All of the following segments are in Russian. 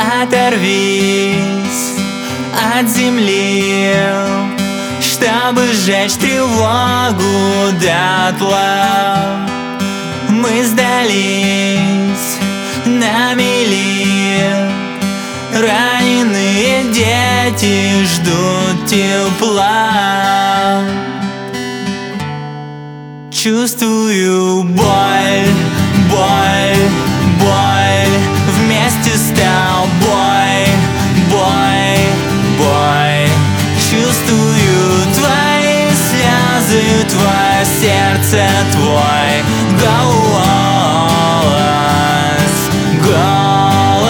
Оторвись от земли, чтобы сжечь тревогу дотла. Мы сдались на мели, раненые дети ждут тепла. Чувствую боль, боль, боль вместе с тобой, бой, бой. Чувствую твои слезы, твое сердце, твой голос, голос.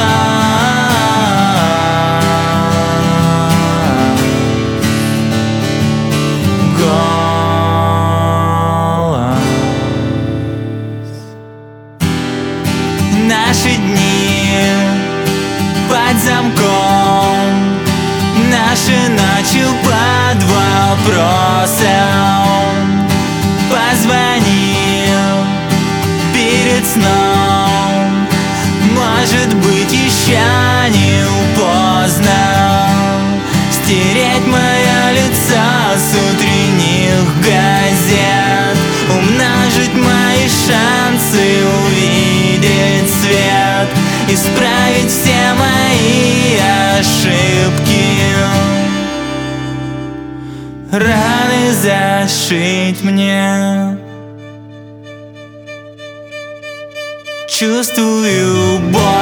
Наши дни под замком, наши ночи под вопросом. Позвони перед сном, может быть, еще не поздно стереть мое лицо с утренних газет, умножить мои шансы увидеть свет, исправить все мои ошибки, раны зашить мне. Чувствую боль.